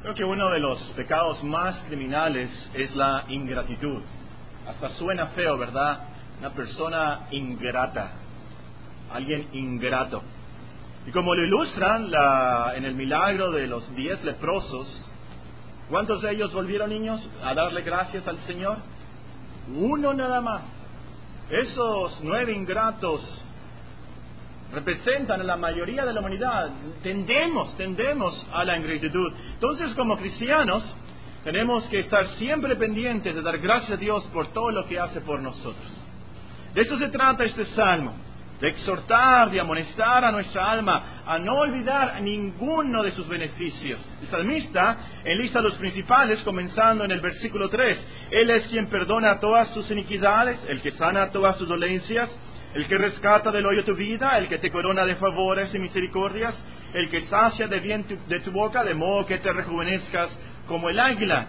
Creo que uno de los pecados más criminales es la ingratitud. Hasta suena feo, ¿verdad? Una persona ingrata, alguien ingrato. Y como lo ilustran en el milagro de los 10 leprosos, ¿cuántos de ellos volvieron, niños, a darle gracias al Señor? Uno nada más. Esos 9 ingratos representan a la mayoría de la humanidad. Tendemos a la ingratitud. Entonces, como cristianos, tenemos que estar siempre pendientes de dar gracias a Dios por todo lo que hace por nosotros. De eso se trata este salmo, de exhortar, de amonestar a nuestra alma a no olvidar ninguno de sus beneficios. El salmista enlista los principales, comenzando en el versículo 3. Él es quien perdona todas tus iniquidades, el que sana todas tus dolencias, el que rescata del hoyo tu vida, el que te corona de favores y misericordias, el que sacia de bien de tu boca, de modo que te rejuvenezcas como el águila.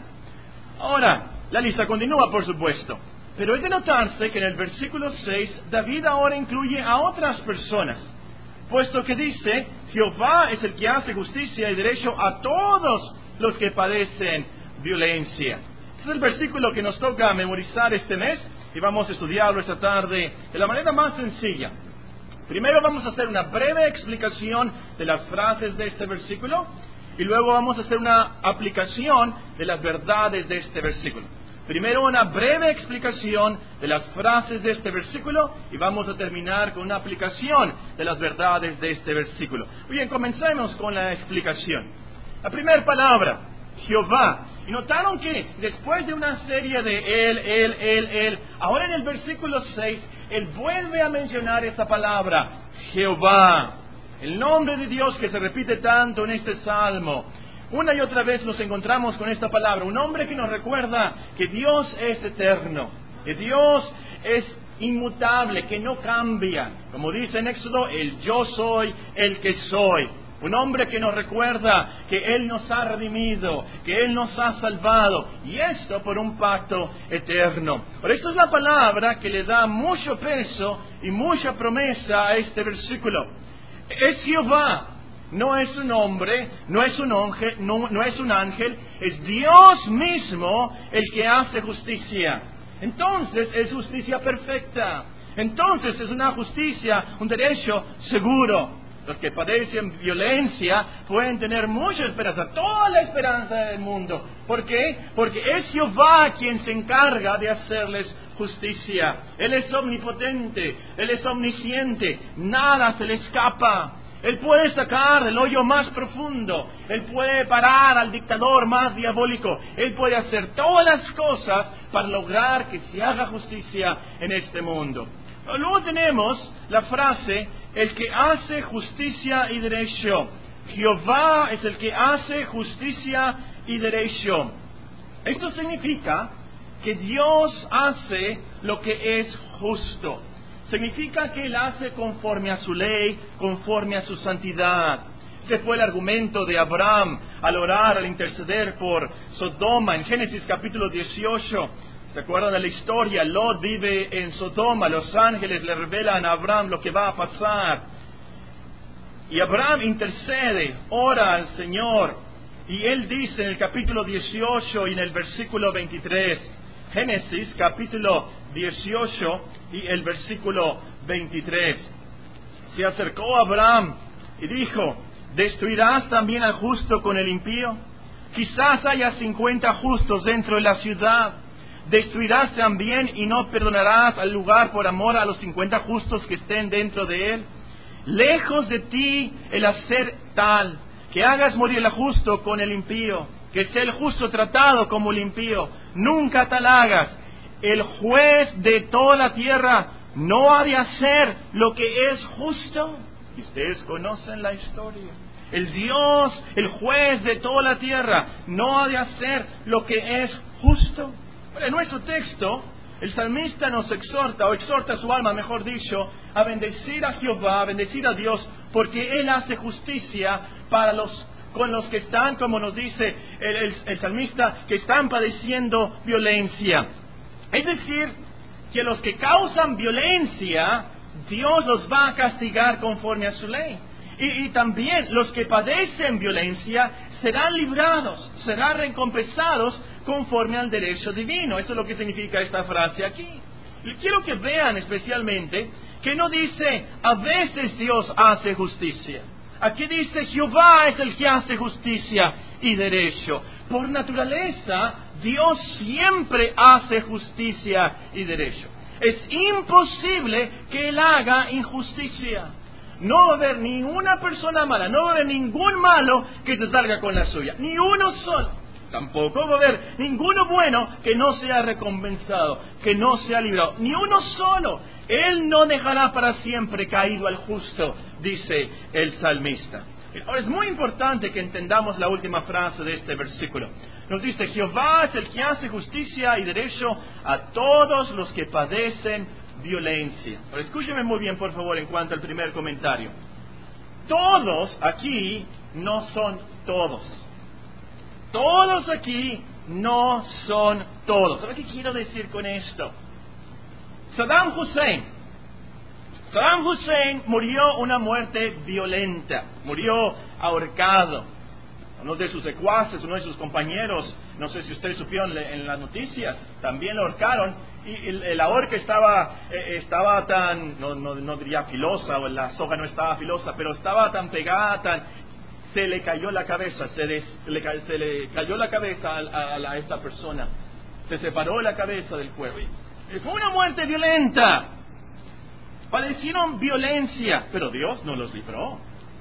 Ahora, la lista continúa, por supuesto, pero es de notarse que en el versículo 6, David ahora incluye a otras personas, puesto que dice: Jehová es el que hace justicia y derecho a todos los que padecen violencia. Este es el versículo que nos toca memorizar este mes, y vamos a estudiarlo esta tarde de la manera más sencilla. Primero vamos a hacer una breve explicación de las frases de este versículo, y luego vamos a hacer una aplicación de las verdades de este versículo. Primero una breve explicación de las frases de este versículo, y vamos a terminar con una aplicación de las verdades de este versículo. Bien, comencemos con la explicación. La primera palabra, Jehová. Y notaron que después de una serie de él, ahora en el versículo 6, él vuelve a mencionar esa palabra, Jehová. El nombre de Dios que se repite tanto en este salmo. Una y otra vez nos encontramos con esta palabra, un nombre que nos recuerda que Dios es eterno, que Dios es inmutable, que no cambia. Como dice en Éxodo, el yo soy el que soy. Un hombre que nos recuerda que Él nos ha redimido, que Él nos ha salvado, y esto por un pacto eterno. Por eso es la palabra que le da mucho peso y mucha promesa a este versículo. Es Jehová, no es un hombre, no es un ángel, es Dios mismo el que hace justicia. Entonces es justicia perfecta. Entonces es una justicia, un derecho seguro. Los que padecen violencia pueden tener mucha esperanza, toda la esperanza del mundo. ¿Por qué? Porque es Jehová quien se encarga de hacerles justicia. Él es omnipotente, Él es omnisciente, nada se le escapa. Él puede sacar del hoyo más profundo, Él puede parar al dictador más diabólico, Él puede hacer todas las cosas para lograr que se haga justicia en este mundo. Luego tenemos la frase, el que hace justicia y derecho. Jehová es el que hace justicia y derecho. Esto significa que Dios hace lo que es justo. Significa que Él hace conforme a su ley, conforme a su santidad. Ese fue el argumento de Abraham al orar, al interceder por Sodoma en Génesis capítulo 18. ¿Se acuerdan de la historia? Lot vive en Sodoma, los ángeles le revelan a Abraham lo que va a pasar. Y Abraham intercede, ora al Señor, y él dice en el capítulo 18 y en el versículo 23, Génesis capítulo 18 y el versículo 23. Se acercó a Abraham y dijo: ¿destruirás también al justo con el impío? Quizás haya 50 justos dentro de la ciudad. ¿Destruirás también y no perdonarás al lugar por amor a los 50 justos que estén dentro de él? Lejos de ti el hacer tal, que hagas morir el justo con el impío, que sea el justo tratado como el impío. Nunca tal hagas. El juez de toda la tierra no ha de hacer lo que es justo. Y ustedes conocen la historia. El Dios, el juez de toda la tierra, no ha de hacer lo que es justo. Bueno, en nuestro texto, el salmista nos exhorta, o exhorta a su alma, mejor dicho, a bendecir a Jehová, a bendecir a Dios, porque Él hace justicia con los que están, como nos dice el salmista, que están padeciendo violencia. Es decir, que los que causan violencia, Dios los va a castigar conforme a su ley. Y también los que padecen violencia serán librados, serán recompensados conforme al derecho divino. Eso es lo que significa esta frase aquí. Y quiero que vean especialmente que no dice, a veces Dios hace justicia. Aquí dice, Jehová es el que hace justicia y derecho. Por naturaleza, Dios siempre hace justicia y derecho. Es imposible que Él haga injusticia. No va a haber ni una persona mala, no va a haber ningún malo que te salga con la suya, ni uno solo. Tampoco va a haber ninguno bueno que no sea recompensado, que no sea librado, ni uno solo. Él no dejará para siempre caído al justo, dice el salmista. Ahora es muy importante que entendamos la última frase de este versículo. Nos dice, Jehová es el que hace justicia y derecho a todos los que padecen violencia. Ahora escúcheme muy bien, por favor, en cuanto al primer comentario. Todos aquí no son todos. Todos aquí no son todos. ¿Sabes qué quiero decir con esto? Saddam Hussein murió una muerte violenta, murió ahorcado. Uno de sus secuaces, uno de sus compañeros, no sé si ustedes supieron en las noticias, también lo ahorcaron, y la horca estaba tan, no diría filosa, o la soga no estaba filosa, pero estaba tan pegada, se le cayó la cabeza, se le cayó la cabeza a esta persona, se separó la cabeza del cuerpo. Fue una muerte violenta. Padecieron violencia, pero Dios no los libró.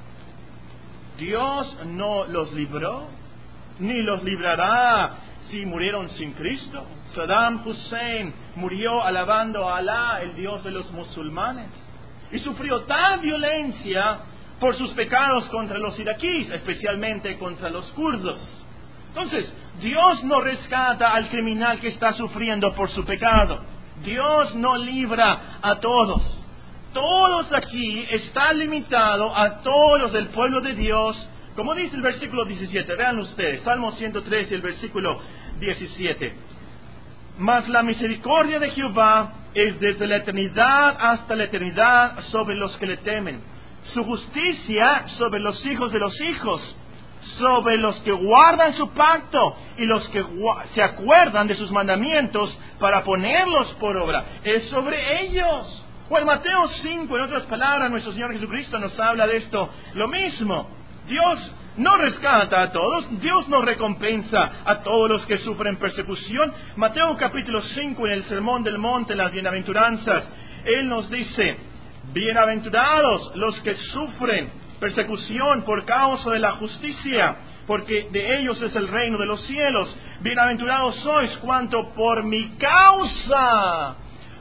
Dios no los libró, ni los librará si murieron sin Cristo. Saddam Hussein murió alabando a Alá, el Dios de los musulmanes, y sufrió tal violencia por sus pecados contra los iraquíes, especialmente contra los kurdos. Entonces, Dios no rescata al criminal que está sufriendo por su pecado. Dios no libra a todos. Todos aquí está limitado a todos los del pueblo de Dios, como dice el versículo 17. Vean ustedes, Salmo 103 y el versículo 17. Mas la misericordia de Jehová es desde la eternidad hasta la eternidad sobre los que le temen. Su justicia sobre los hijos de los hijos, sobre los que guardan su pacto y los que se acuerdan de sus mandamientos para ponerlos por obra. Es sobre ellos. O en Mateo 5, en otras palabras, nuestro Señor Jesucristo nos habla de esto, lo mismo. Dios no rescata a todos, Dios no recompensa a todos los que sufren persecución. Mateo capítulo 5, en el Sermón del Monte, en las bienaventuranzas, Él nos dice, bienaventurados los que sufren persecución por causa de la justicia, porque de ellos es el reino de los cielos. Bienaventurados sois cuanto por mi causa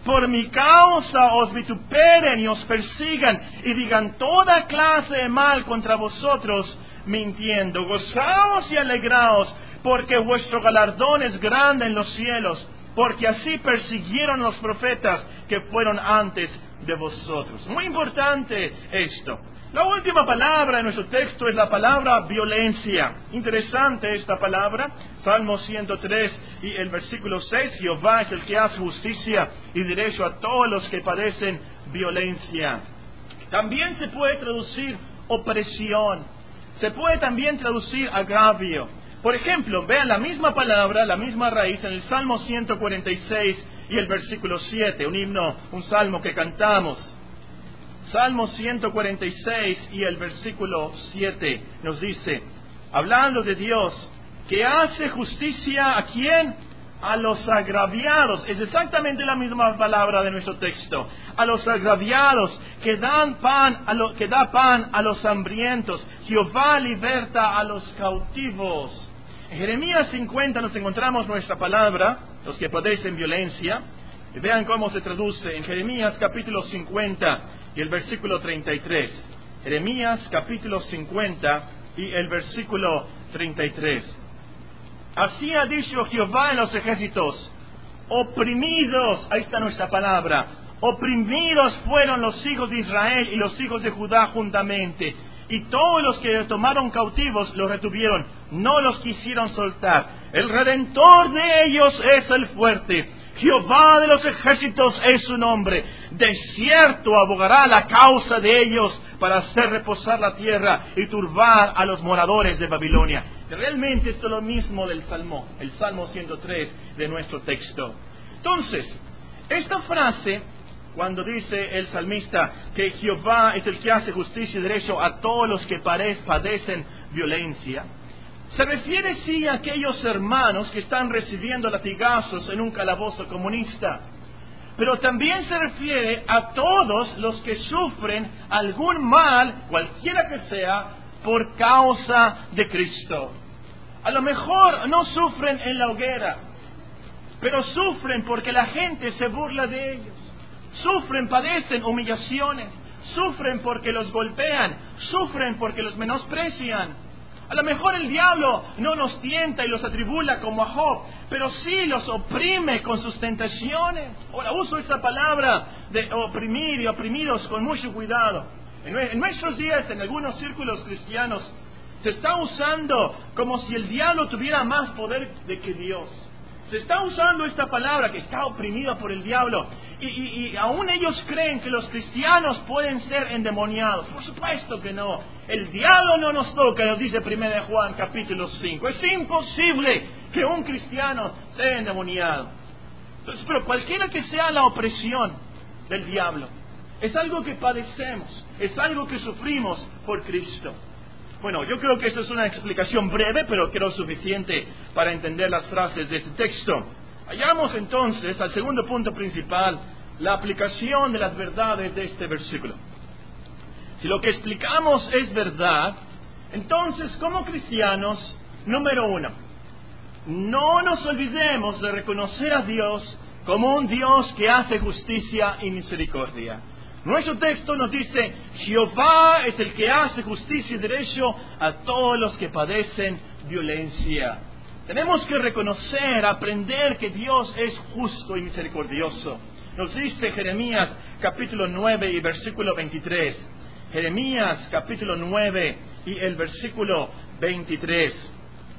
os vituperen y os persigan y digan toda clase de mal contra vosotros, mintiendo. Gozaos y alegraos, porque vuestro galardón es grande en los cielos, porque así persiguieron los profetas que fueron antes de vosotros. Muy importante esto. La última palabra en nuestro texto es la palabra violencia. Interesante esta palabra. Salmo 103 y el versículo 6. Jehová es el que hace justicia y derecho a todos los que padecen violencia. También se puede traducir opresión. Se puede también traducir agravio. Por ejemplo, vean la misma palabra, la misma raíz en el Salmo 146 y el versículo 7. Un himno, un salmo que cantamos. Salmo 146 y el versículo 7 nos dice, hablando de Dios, que hace justicia ¿a quién? A los agraviados. Es exactamente la misma palabra de nuestro texto. A los agraviados, que da pan a los hambrientos. Jehová liberta a los cautivos. En Jeremías 50 nos encontramos nuestra palabra, los que padecen violencia. Y vean cómo se traduce en Jeremías capítulo 50 y el versículo 33. Jeremías capítulo 50 y el versículo 33. Así ha dicho Jehová en los ejércitos, oprimidos, ahí está nuestra palabra, oprimidos fueron los hijos de Israel y los hijos de Judá juntamente, y todos los que tomaron cautivos los retuvieron, no los quisieron soltar. El Redentor de ellos es el fuerte. Jehová de los ejércitos es su nombre. De cierto abogará la causa de ellos para hacer reposar la tierra y turbar a los moradores de Babilonia. Realmente esto es lo mismo del Salmo, el Salmo 103 de nuestro texto. Entonces, esta frase, cuando dice el salmista que Jehová es el que hace justicia y derecho a todos los que padecen violencia, se refiere sí a aquellos hermanos que están recibiendo latigazos en un calabozo comunista, pero también se refiere a todos los que sufren algún mal, cualquiera que sea, por causa de Cristo. A lo mejor no sufren en la hoguera, pero sufren porque la gente se burla de ellos. Sufren, padecen humillaciones, sufren porque los golpean, sufren porque los menosprecian. A lo mejor el diablo no los tienta y los atribula como a Job, pero sí los oprime con sus tentaciones. Ahora uso esta palabra de oprimir y oprimidos con mucho cuidado. En nuestros días, en algunos círculos cristianos, se está usando como si el diablo tuviera más poder que Dios. Se está usando esta palabra que está oprimida por el diablo y aún ellos creen que los cristianos pueden ser endemoniados. Por supuesto que no. El diablo no nos toca, nos dice 1 Juan capítulo 5. Es imposible que un cristiano sea endemoniado. Entonces, pero cualquiera que sea la opresión del diablo, es algo que padecemos, es algo que sufrimos por Cristo. Bueno, yo creo que esto es una explicación breve, pero creo suficiente para entender las frases de este texto. Vayamos entonces al segundo punto principal, la aplicación de las verdades de este versículo. Si lo que explicamos es verdad, entonces como cristianos, número uno, no nos olvidemos de reconocer a Dios como un Dios que hace justicia y misericordia. Nuestro texto nos dice, Jehová es el que hace justicia y derecho a todos los que padecen violencia. Tenemos que reconocer, aprender que Dios es justo y misericordioso. Nos dice Jeremías capítulo 9 y versículo 23. Jeremías capítulo 9 y el versículo 23.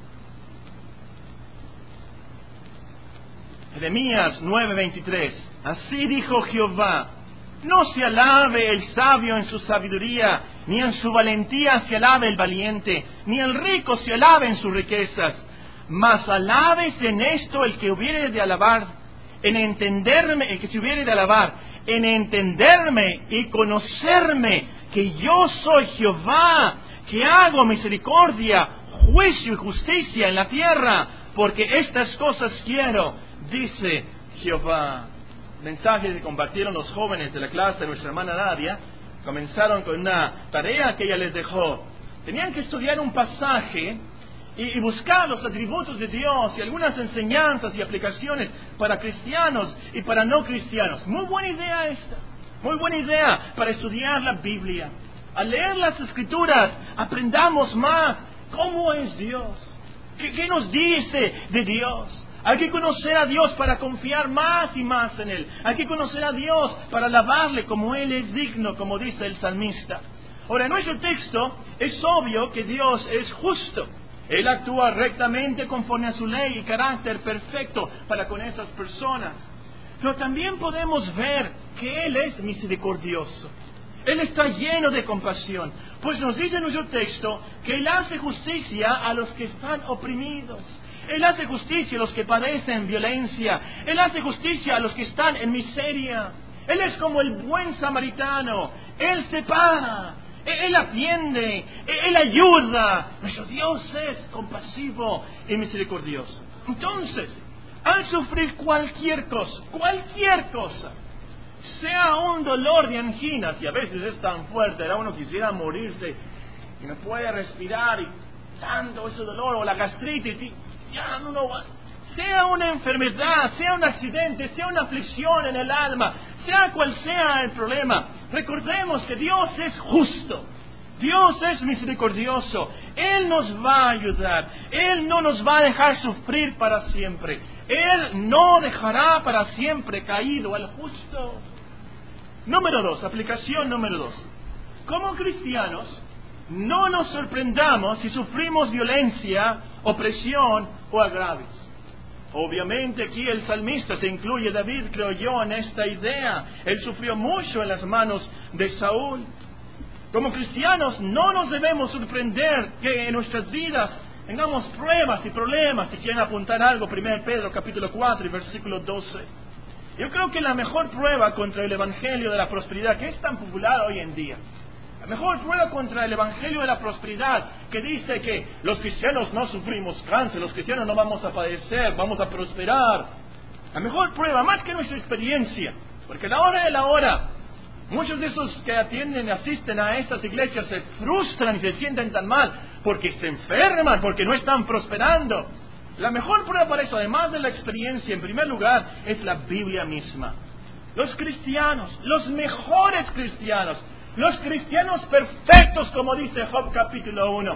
Jeremías 9:23. Así dijo Jehová: no se alabe el sabio en su sabiduría, ni en su valentía se alabe el valiente, ni el rico se alabe en sus riquezas. Mas alábese en esto el que hubiere de alabar, en entenderme, el que se hubiere de alabar, en entenderme y conocerme, que yo soy Jehová, que hago misericordia, juicio y justicia en la tierra, porque estas cosas quiero, dice Jehová. Mensajes que compartieron los jóvenes de la clase de nuestra hermana Nadia, comenzaron con una tarea que ella les dejó. Tenían que estudiar un pasaje y buscar los atributos de Dios y algunas enseñanzas y aplicaciones para cristianos y para no cristianos. Muy buena idea esta, muy buena idea para estudiar la Biblia. Al leer las Escrituras aprendamos más cómo es Dios, qué nos dice de Dios. Hay que conocer a Dios para confiar más y más en Él. Hay que conocer a Dios para alabarle como Él es digno, como dice el salmista. Ahora, en nuestro texto es obvio que Dios es justo. Él actúa rectamente conforme a su ley y carácter perfecto para con esas personas. Pero también podemos ver que Él es misericordioso. Él está lleno de compasión. Pues nos dice en nuestro texto que Él hace justicia a los que están oprimidos. Él hace justicia a los que padecen violencia. Él hace justicia a los que están en miseria. Él es como el buen samaritano. Él separa, Él atiende, Él ayuda. Nuestro Dios es compasivo y misericordioso. Entonces, al sufrir cualquier cosa, sea un dolor de anginas, y a veces es tan fuerte, uno quisiera morirse y no puede respirar y tanto ese dolor, o la gastritis, y ya no va. Sea una enfermedad, sea un accidente, sea una aflicción en el alma, sea cual sea el problema, recordemos que Dios es justo, Dios es misericordioso, Él nos va a ayudar, Él no nos va a dejar sufrir para siempre, Él no dejará para siempre caído al justo. Número 2, aplicación número 2. Como cristianos, no nos sorprendamos si sufrimos violencia, opresión o agravios. Obviamente aquí el salmista se incluye, David, creo yo, en esta idea. Él sufrió mucho en las manos de Saúl. Como cristianos no nos debemos sorprender que en nuestras vidas tengamos pruebas y problemas. Si quieren apuntar algo, 1 Pedro capítulo 4 y versículo 12. Yo creo que la mejor prueba contra el evangelio de la prosperidad, que es tan popular hoy en día, la mejor prueba contra el evangelio de la prosperidad, que dice que los cristianos no sufrimos cáncer, los cristianos no vamos a padecer, vamos a prosperar. La mejor prueba, más que nuestra experiencia, porque a la hora de la hora, muchos de esos que asisten a estas iglesias se frustran y se sienten tan mal porque se enferman, porque no están prosperando. La mejor prueba para eso, además de la experiencia, en primer lugar, es la Biblia misma. Los cristianos, los mejores cristianos, los cristianos perfectos, como dice Job capítulo 1,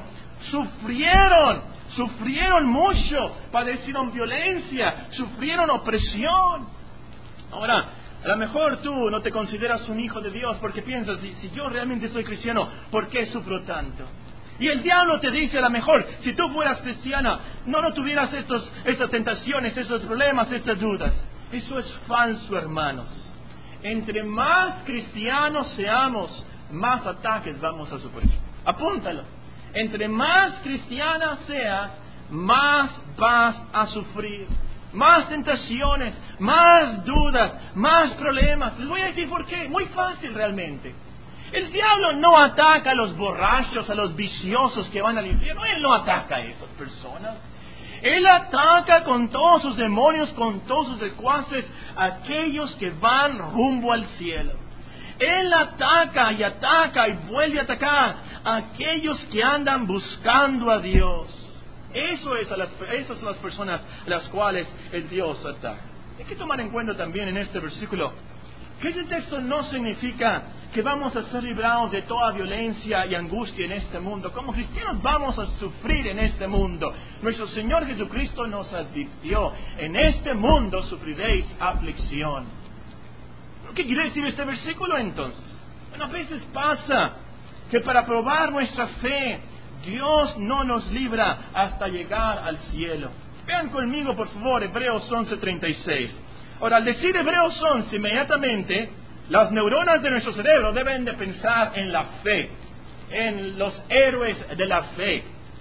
sufrieron mucho, padecieron violencia, sufrieron opresión. Ahora, a lo mejor tú no te consideras un hijo de Dios porque piensas, si yo realmente soy cristiano, ¿por qué sufro tanto? Y el diablo te dice, a lo mejor, si tú fueras cristiana, no tuvieras estas tentaciones, estos problemas, estas dudas. Eso es falso, hermanos. Entre más cristianos seamos, más ataques vamos a sufrir. Apúntalo. Entre más cristiana seas, más vas a sufrir. Más tentaciones, más dudas, más problemas. Les voy a decir por qué. Muy fácil realmente. El diablo no ataca a los borrachos, a los viciosos que van al infierno. Él no ataca a esas personas. Él ataca con todos sus demonios, con todos sus secuaces, a aquellos que van rumbo al cielo. Él ataca y vuelve a atacar a aquellos que andan buscando a Dios. Esas son las personas a las cuales el Dios ataca. Hay que tomar en cuenta también en este versículo que este texto no significa que vamos a ser librados de toda violencia y angustia en este mundo. Como cristianos vamos a sufrir en este mundo. Nuestro Señor Jesucristo nos advirtió: en este mundo sufriréis aflicción. ¿Qué quiere decir este versículo entonces? Bueno, a veces pasa que para probar nuestra fe, Dios no nos libra hasta llegar al cielo. Vean conmigo, por favor, Hebreos 11:36. Ahora, al decir Hebreos 11, inmediatamente las neuronas de nuestro cerebro deben de pensar en la fe, en los héroes de la fe.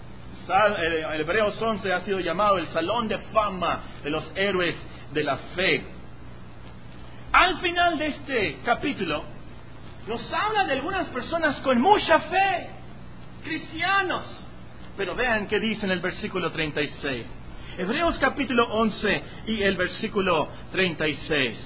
El Hebreos 11 ha sido llamado el salón de fama de los héroes de la fe. Al final de este capítulo, nos habla de algunas personas con mucha fe, cristianos. Pero vean qué dice en el versículo 36. Hebreos capítulo 11 y el versículo 36.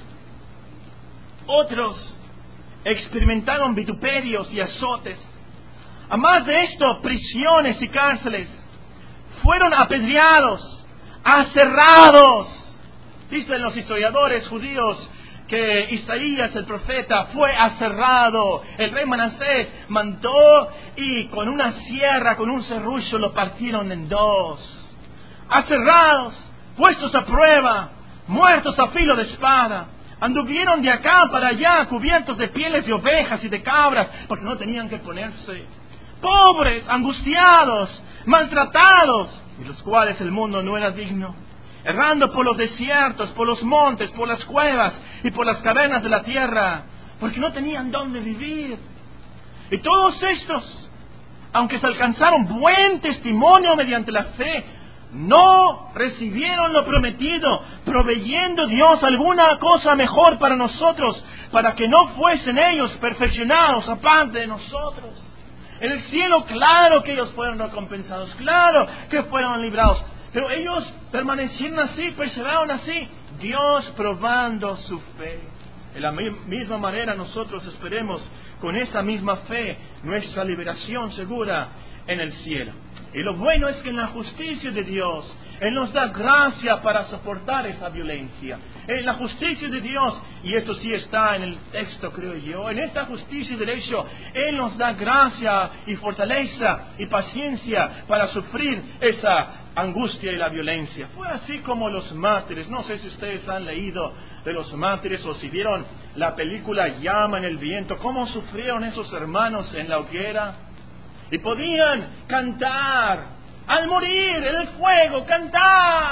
Otros experimentaron vituperios y azotes. A más de esto, prisiones y cárceles. Fueron apedreados, aserrados. Dicen los historiadores judíos que Isaías el profeta fue aserrado. El rey Manasés mandó y con una sierra, con un serrucho lo partieron en dos. Aserrados, puestos a prueba, muertos a filo de espada. Anduvieron de acá para allá cubiertos de pieles de ovejas y de cabras porque no tenían que ponerse. Pobres, angustiados, maltratados, de los cuales el mundo no era digno. Errando por los desiertos, por los montes, por las cuevas y por las cavernas de la tierra, porque no tenían dónde vivir. Y todos estos, aunque se alcanzaron buen testimonio mediante la fe, no recibieron lo prometido, proveyendo Dios alguna cosa mejor para nosotros, para que no fuesen ellos perfeccionados aparte de nosotros. En el cielo, claro que ellos fueron recompensados, claro que fueron librados, pero ellos permanecieron así, perseveraron así, Dios probando su fe. De la misma manera nosotros esperemos con esa misma fe nuestra liberación segura en el cielo. Y lo bueno es que en la justicia de Dios, Él nos da gracia para soportar esa violencia. En la justicia de Dios, y esto sí está en el texto, creo yo, en esta justicia y derecho, Él nos da gracia y fortaleza y paciencia para sufrir esa angustia y la violencia. Fue así como los mártires. No sé si ustedes han leído de los mártires o si vieron la película Llama en el viento, cómo sufrieron esos hermanos en la hoguera. Y podían cantar al morir en el fuego, cantar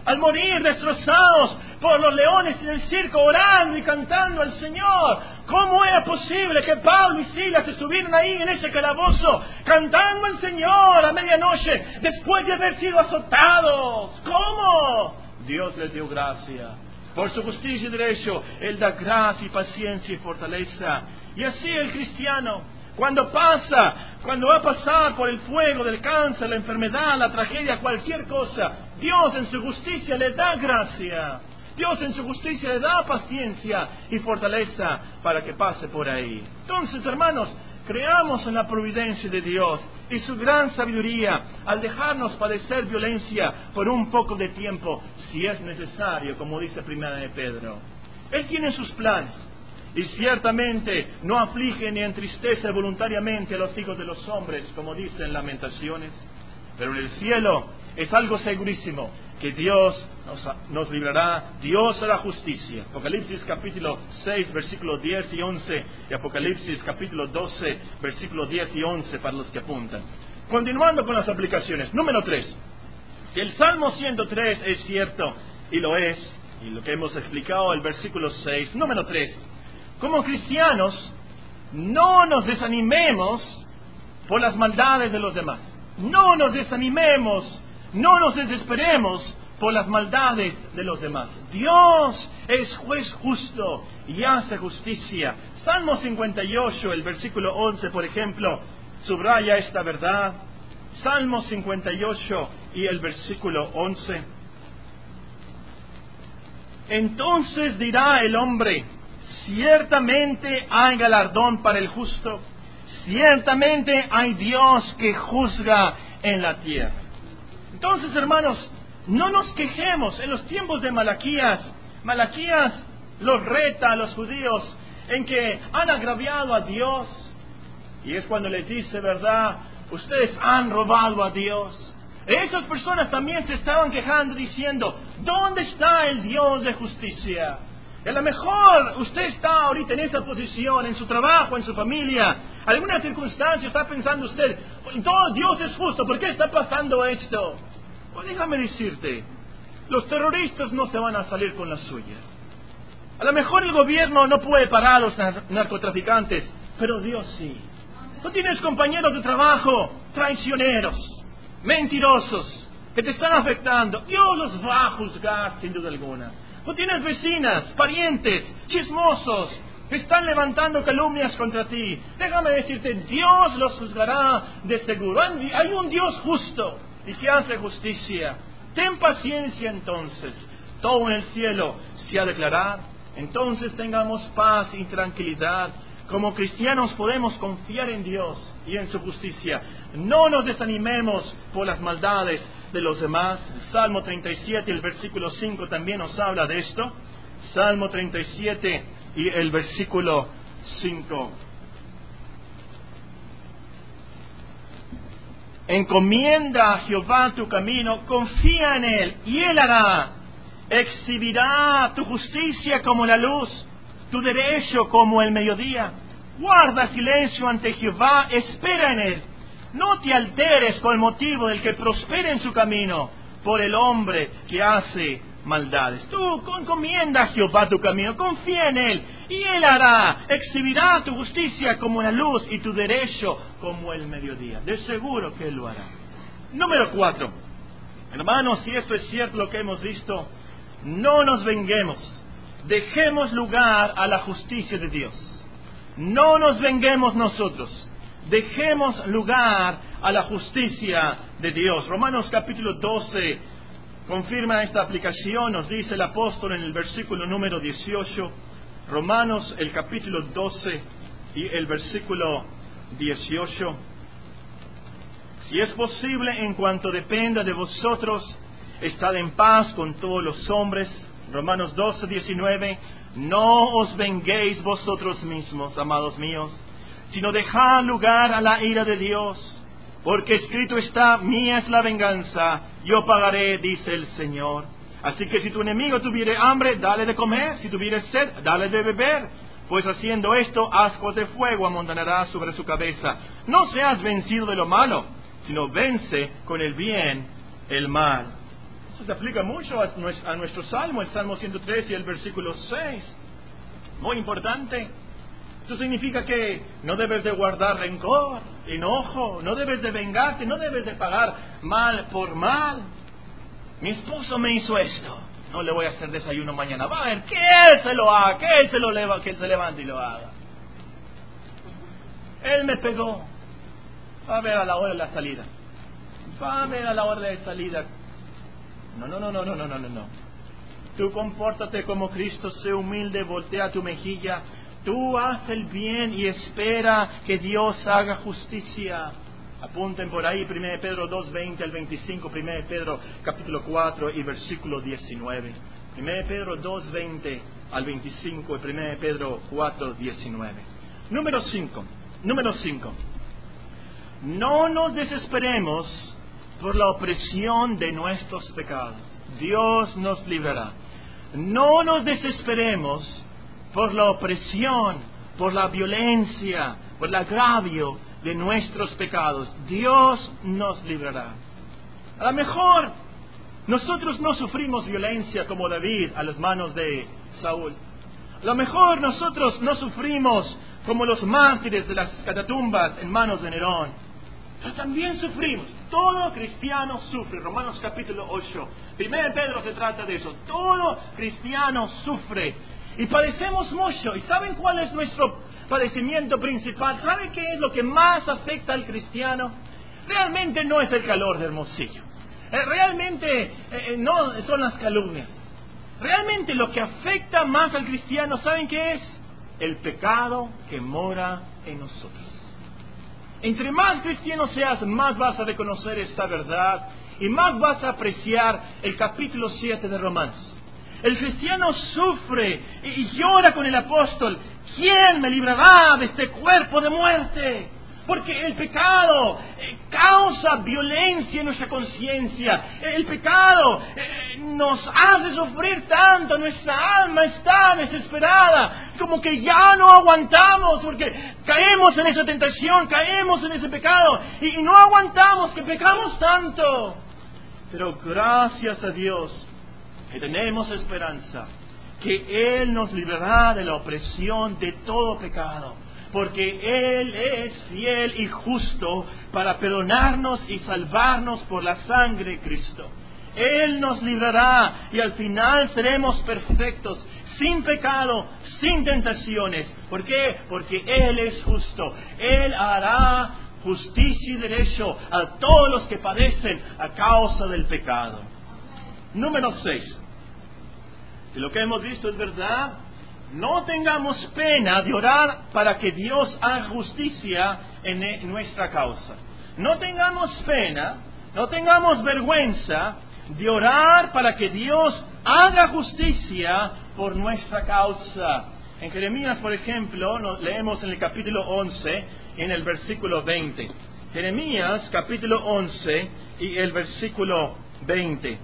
al morir destrozados por los leones en el circo, orando y cantando al Señor. ¿Cómo era posible que Pablo y Silas estuvieran ahí en ese calabozo, cantando al Señor a medianoche, después de haber sido azotados? ¿Cómo? Dios les dio gracia. Por su justicia y derecho, Él da gracia y paciencia y fortaleza. Y así el cristiano, cuando va a pasar por el fuego del cáncer, la enfermedad, la tragedia, cualquier cosa, Dios en su justicia le da gracia. Dios en su justicia le da paciencia y fortaleza para que pase por ahí. Entonces, hermanos, creamos en la providencia de Dios y su gran sabiduría al dejarnos padecer violencia por un poco de tiempo, si es necesario, como dice Primera de Pedro. Él tiene sus planes y ciertamente no aflige ni entristece voluntariamente a los hijos de los hombres, como dice en Lamentaciones. Pero en el cielo es algo segurísimo, que Dios nos librará, Dios hará justicia. Apocalipsis capítulo 6, versículos 10 y 11, y Apocalipsis capítulo 12, versículos 10 y 11 para los que apuntan. Continuando con las aplicaciones. Número 3. Si el Salmo 103 es cierto, y lo es, y lo que hemos explicado, el versículo 6. Número 3. Como cristianos, no nos desanimemos por las maldades de los demás. No nos desanimemos, no nos desesperemos por las maldades de los demás. Dios es juez justo y hace justicia. Salmo 58, el versículo 11, por ejemplo, subraya esta verdad. Salmo 58 y el versículo 11. Entonces dirá el hombre: ciertamente hay galardón para el justo, ciertamente hay Dios que juzga en la tierra. Entonces, hermanos, no nos quejemos. En los tiempos de Malaquías los reta a los judíos en que han agraviado a Dios. Y es cuando les dice, ¿verdad? Ustedes han robado a Dios. Esas personas también se estaban quejando diciendo, ¿dónde está el Dios de justicia? A lo mejor usted está ahorita en esa posición, en su trabajo, en su familia, alguna circunstancia está pensando usted, todo Dios es justo, ¿por qué está pasando esto? Pues déjame decirte, los terroristas no se van a salir con la suya. A lo mejor el gobierno no puede parar a los narcotraficantes, pero Dios sí. Tú tienes compañeros de trabajo traicioneros, mentirosos, que te están afectando. Dios los va a juzgar sin duda alguna. Tú tienes vecinas, parientes, chismosos, que están levantando calumnias contra ti. Déjame decirte, Dios los juzgará de seguro. Hay un Dios justo y que hace justicia. Ten paciencia entonces. Todo en el cielo se ha de declarar. Entonces tengamos paz y tranquilidad. Como cristianos podemos confiar en Dios y en su justicia. No nos desanimemos por las maldades de los demás. Salmo 37, el versículo 5 también nos habla de esto. Salmo 37 y el versículo 5. Encomienda a Jehová tu camino, confía en Él, y Él hará. Exhibirá tu justicia como la luz, tu derecho como el mediodía. Guarda silencio ante Jehová, espera en Él. No te alteres con el motivo del que prospera en su camino, por el hombre que hace maldades. Tú encomienda a Jehová tu camino, confía en Él, y Él hará. Exhibirá tu justicia como la luz y tu derecho como el mediodía. De seguro que Él lo hará. Número 4. Hermanos, si esto es cierto lo que hemos visto, no nos venguemos. Dejemos lugar a la justicia de Dios. No nos venguemos nosotros. Dejemos lugar a la justicia de Dios. Romanos capítulo 12 confirma esta aplicación. Nos dice el apóstol en el versículo número 18. Romanos el capítulo 12 y el versículo 18. Si es posible, en cuanto dependa de vosotros, estad en paz con todos los hombres. Romanos 12, 19. No os venguéis vosotros mismos, amados míos, sino dejad lugar a la ira de Dios, porque escrito está, mía es la venganza, yo pagaré, dice el Señor. Así que si tu enemigo tuviere hambre, dale de comer; si tuviere sed, dale de beber, pues haciendo esto, ascuas de fuego amontonará sobre su cabeza. No seas vencido de lo malo, sino vence con el bien el mal. Eso se aplica mucho a nuestro salmo, el Salmo 103 y el versículo 6. Muy importante. Eso significa que no debes de guardar rencor, enojo, no debes de vengarte, no debes de pagar mal por mal. Mi esposo me hizo esto, no le voy a hacer desayuno mañana. Va a ver, que él se lo haga, que él se levante y lo haga. Él me pegó. Va a ver a la hora de la salida. Va a ver a la hora de salida. No. Tú compórtate como Cristo, sé humilde, voltea tu mejilla. Tú haz el bien y espera que Dios haga justicia. Apunten por ahí 1 Pedro 2:20 al 25, 1 Pedro capítulo 4 y versículo 19. 1 Pedro 2:20 al 25 y 1 Pedro 4:19. Número 5. No nos desesperemos por la opresión de nuestros pecados. Dios nos librará. No nos desesperemos por la opresión, por la violencia, por el agravio de nuestros pecados. Dios nos librará. A lo mejor nosotros no sufrimos violencia como David a las manos de Saúl. A lo mejor nosotros no sufrimos como los mártires de las catatumbas en manos de Nerón. Pero también sufrimos. Todo cristiano sufre. Romanos capítulo 8. 1 Pedro se trata de eso. Todo cristiano sufre. Y padecemos mucho. ¿Y saben cuál es nuestro padecimiento principal? ¿Saben qué es lo que más afecta al cristiano? Realmente no es el calor de Hermosillo. Realmente no son las calumnias. Realmente lo que afecta más al cristiano, ¿saben qué es? El pecado que mora en nosotros. Entre más cristiano seas, más vas a reconocer esta verdad y más vas a apreciar el capítulo 7 de Romanos. El cristiano sufre y llora con el apóstol. ¿Quién me librará de este cuerpo de muerte? Porque el pecado causa violencia en nuestra conciencia. El pecado nos hace sufrir tanto. Nuestra alma está desesperada. Como que ya no aguantamos porque caemos en esa tentación, caemos en ese pecado. Y no aguantamos, que pecamos tanto. Pero gracias a Dios que tenemos esperanza, que Él nos librará de la opresión de todo pecado, porque Él es fiel y justo para perdonarnos y salvarnos por la sangre de Cristo. Él nos librará y al final seremos perfectos, sin pecado, sin tentaciones. ¿Por qué? Porque Él es justo. Él hará justicia y derecho a todos los que padecen a causa del pecado. Número 6. Si lo que hemos visto es verdad, no tengamos pena de orar para que Dios haga justicia en nuestra causa. No tengamos pena, no tengamos vergüenza de orar para que Dios haga justicia por nuestra causa. En Jeremías, por ejemplo, leemos en el capítulo 11, en el versículo 20. Jeremías, capítulo 11 y el versículo 20.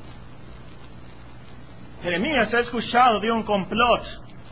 Jeremías ha escuchado de un complot.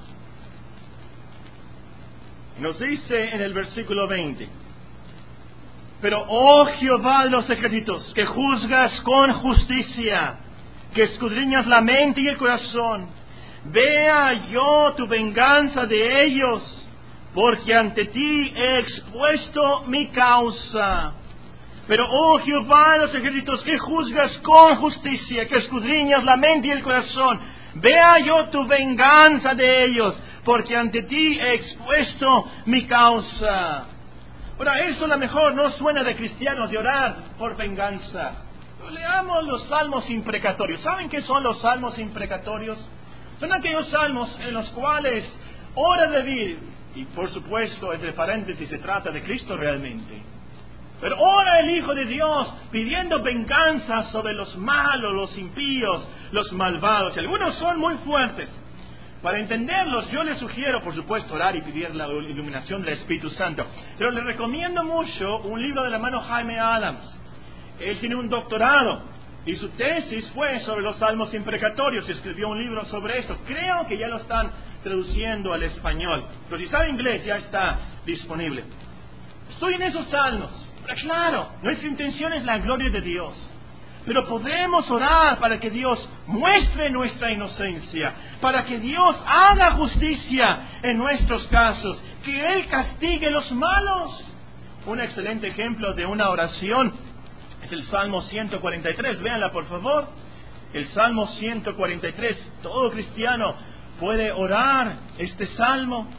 Nos dice en el versículo 20: pero, oh Jehová de los ejércitos, que juzgas con justicia, que escudriñas la mente y el corazón, vea yo tu venganza de ellos, porque ante ti he expuesto mi causa. Pero, oh Jehová de los ejércitos, que juzgas con justicia, que escudriñas la mente y el corazón, vea yo tu venganza de ellos, porque ante ti he expuesto mi causa. Ahora, eso a lo mejor no suena de cristianos de orar por venganza. Pero leamos los salmos imprecatorios. ¿Saben qué son los salmos imprecatorios? Son aquellos salmos en los cuales ora David, y por supuesto, entre paréntesis, se trata de Cristo realmente. Pero ora el Hijo de Dios pidiendo venganza sobre los malos, los impíos, los malvados. Y algunos son muy fuertes. Para entenderlos, yo les sugiero, por supuesto, orar y pedir la iluminación del Espíritu Santo. Pero les recomiendo mucho un libro del hermano Jaime Adams. Él tiene un doctorado y su tesis fue sobre los salmos imprecatorios. Escribió un libro sobre eso. Creo que ya lo están traduciendo al español. Pero si sabe inglés, ya está disponible. Estoy en esos salmos. Pero claro, nuestra intención es la gloria de Dios. Pero podemos orar para que Dios muestre nuestra inocencia, para que Dios haga justicia en nuestros casos, que Él castigue los malos. Un excelente ejemplo de una oración es el Salmo 143. Véanla, por favor. El Salmo 143. Todo cristiano puede orar este salmo.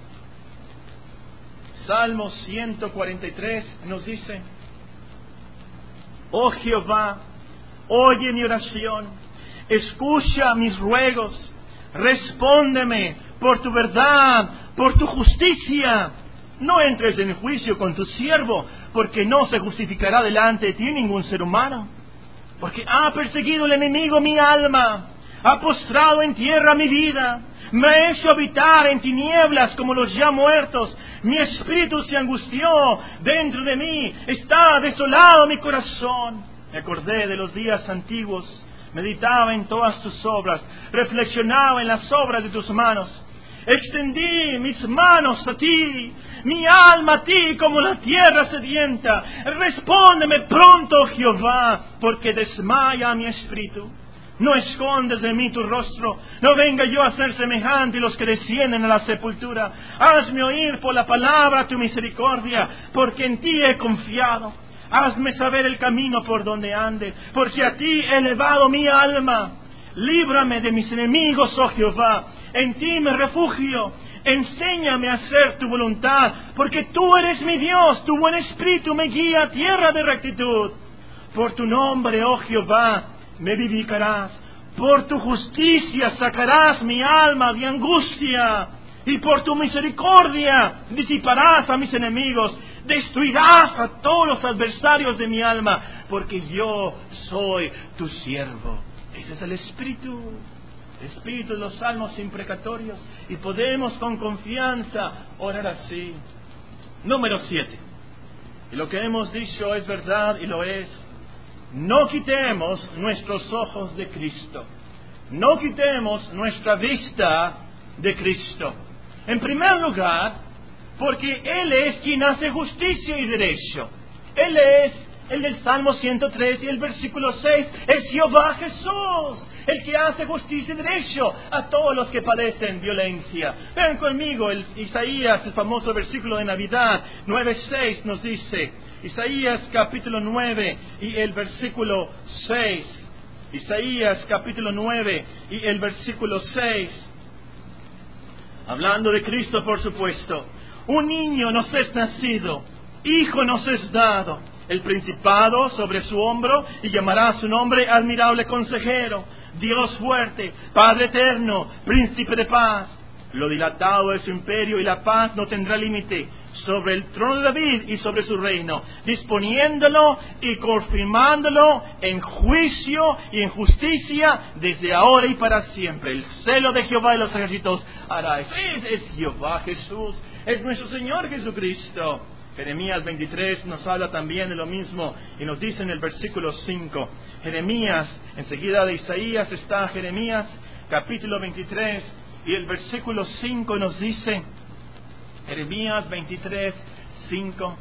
Salmo 143 nos dice: oh Jehová, oye mi oración, escucha mis ruegos, respóndeme por tu verdad, por tu justicia. No entres en juicio con tu siervo, porque no se justificará delante de ti ningún ser humano. Porque ha perseguido el enemigo mi alma, ha postrado en tierra mi vida, me ha hecho habitar en tinieblas como los ya muertos. Mi espíritu se angustió dentro de mí, está desolado mi corazón. Me acordé de los días antiguos, meditaba en todas tus obras, reflexionaba en las obras de tus manos. Extendí mis manos a ti, mi alma a ti como la tierra sedienta. Respóndeme pronto, Jehová, porque desmaya mi espíritu. No escondes de mí tu rostro, no venga yo a ser semejante a los que descienden a la sepultura. Hazme oír por la palabra tu misericordia, porque en ti he confiado. Hazme saber el camino por donde ande, porque a ti he elevado mi alma. Líbrame de mis enemigos, oh Jehová, en ti me refugio. Enséñame a hacer tu voluntad, porque tú eres mi Dios, tu buen espíritu me guía a tierra de rectitud. Por tu nombre, oh Jehová, me vivificarás. Por tu justicia sacarás mi alma de angustia. Y por tu misericordia disiparás a mis enemigos. Destruirás a todos los adversarios de mi alma, porque yo soy tu siervo. Ese es el espíritu de los salmos imprecatorios. Y podemos con confianza orar así. Número 7. Y lo que hemos dicho es verdad y lo es. No quitemos nuestros ojos de Cristo. No quitemos nuestra vista de Cristo. En primer lugar, porque Él es quien hace justicia y derecho. Él es el del Salmo 103 y el versículo 6. Es Jehová Jesús, el que hace justicia y derecho a todos los que padecen violencia. Vean conmigo Isaías, el famoso versículo de Navidad, 9:6 nos dice. Isaías capítulo 9 y el versículo 6. Isaías capítulo 9 y el versículo 6. Hablando de Cristo, por supuesto. Un niño nos es nacido, hijo nos es dado, el principado sobre su hombro, y llamará su nombre admirable consejero, Dios fuerte, Padre eterno, príncipe de paz. Lo dilatado de su imperio y la paz no tendrá límite sobre el trono de David y sobre su reino, disponiéndolo y confirmándolo en juicio y en justicia desde ahora y para siempre. El celo de Jehová de los ejércitos hará eso. Es Jehová Jesús, es nuestro Señor Jesucristo. Jeremías 23 nos habla también de lo mismo y nos dice en el versículo 5. Jeremías, enseguida de Isaías está Jeremías, capítulo 23 y el versículo 5 nos dice, Jeremías 23, 5.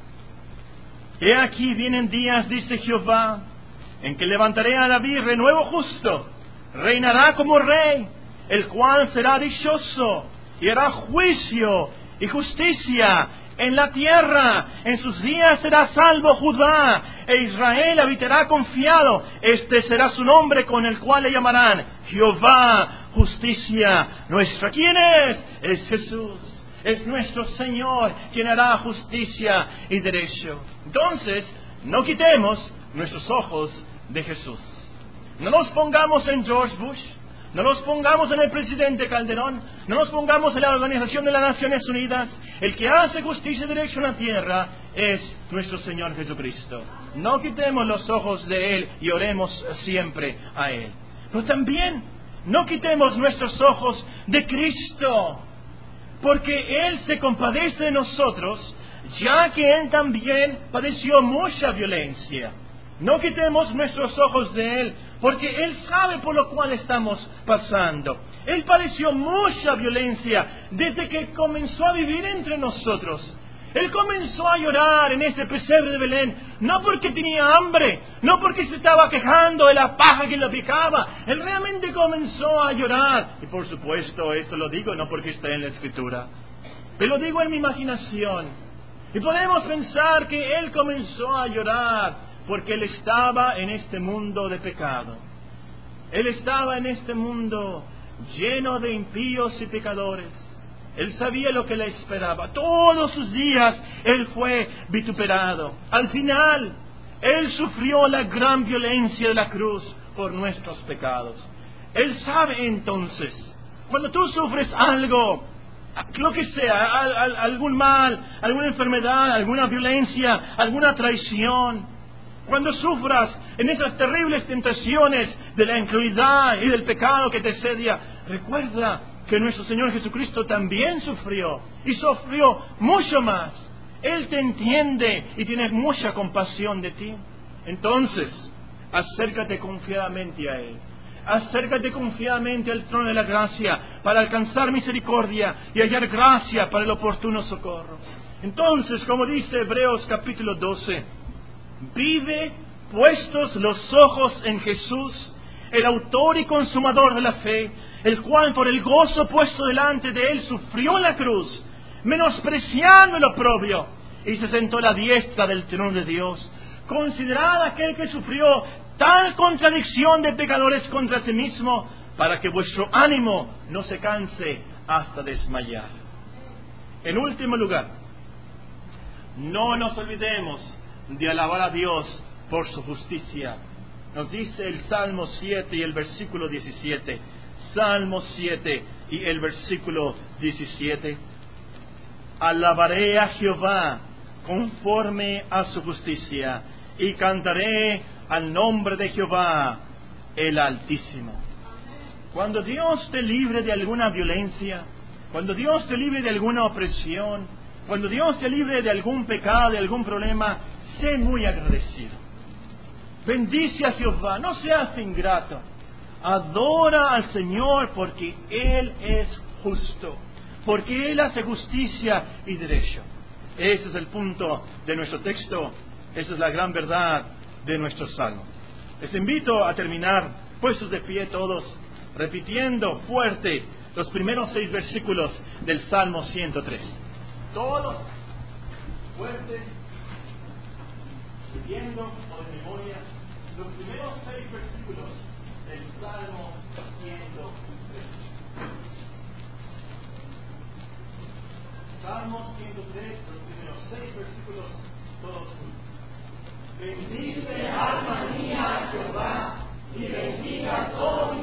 He aquí vienen días, dice Jehová, en que levantaré a David renuevo justo, reinará como rey, el cual será dichoso y hará juicio y justicia en la tierra. En sus días será salvo Judá, e Israel habitará confiado. Este será su nombre con el cual le llamarán Jehová, justicia nuestra. ¿Quién es? Es Jesús. Es nuestro Señor quien hará justicia y derecho. Entonces, no quitemos nuestros ojos de Jesús. No nos pongamos en George Bush, no nos pongamos en el presidente Calderón, no nos pongamos en la Organización de las Naciones Unidas. El que hace justicia y derecho en la tierra es nuestro Señor Jesucristo. No quitemos los ojos de Él y oremos siempre a Él. Pero también no quitemos nuestros ojos de Cristo, porque Él se compadece de nosotros, ya que Él también padeció mucha violencia. No quitemos nuestros ojos de Él, porque Él sabe por lo cual estamos pasando. Él padeció mucha violencia desde que comenzó a vivir entre nosotros. Él comenzó a llorar en ese pesebre de Belén, no porque tenía hambre, no porque se estaba quejando de la paja que lo picaba. Él realmente comenzó a llorar. Y por supuesto, esto lo digo no porque está en la Escritura, pero lo digo en mi imaginación. Y podemos pensar que Él comenzó a llorar porque Él estaba en este mundo de pecado. Él estaba en este mundo lleno de impíos y pecadores. Él sabía lo que le esperaba. Todos sus días Él fue vituperado. Al final, Él sufrió la gran violencia de la cruz por nuestros pecados. Él sabe entonces, cuando tú sufres algo, lo que sea, algún mal, alguna enfermedad, alguna violencia, alguna traición, cuando sufras en esas terribles tentaciones de la incredulidad y del pecado que te asedia, recuerda que nuestro Señor Jesucristo también sufrió, y sufrió mucho más. Él te entiende y tiene mucha compasión de ti. Entonces, acércate confiadamente a Él. Acércate confiadamente al trono de la gracia para alcanzar misericordia y hallar gracia para el oportuno socorro. Entonces, como dice Hebreos capítulo 12, vive puestos los ojos en Jesús, el autor y consumador de la fe, el cual por el gozo puesto delante de Él sufrió la cruz, menospreciando el oprobio, y se sentó a la diestra del trono de Dios. Considerad aquel que sufrió tal contradicción de pecadores contra sí mismo, para que vuestro ánimo no se canse hasta desmayar. En último lugar, no nos olvidemos de alabar a Dios por su justicia. Nos dice el Salmo 7 y el versículo 17. Salmo 7 y el versículo 17. Alabaré a Jehová conforme a su justicia, y cantaré al nombre de Jehová el Altísimo. Cuando Dios te libre de alguna violencia, cuando Dios te libre de alguna opresión, cuando Dios te libre de algún pecado, de algún problema, sé muy agradecido. Bendice a Jehová, no seas ingrato. Adora al Señor porque Él es justo, porque Él hace justicia y derecho. Ese es el punto de nuestro texto, esa es la gran verdad de nuestro salmo. Les invito a terminar puestos de pie todos, repitiendo fuerte los primeros 6 versículos del Salmo 103. Todos fuertes, repitiendo por memoria los primeros 6 versículos del Salmo 103. Salmo 103, los primeros 6 versículos, todos juntos. Bendice alma mía a Jehová, y bendiga todo mi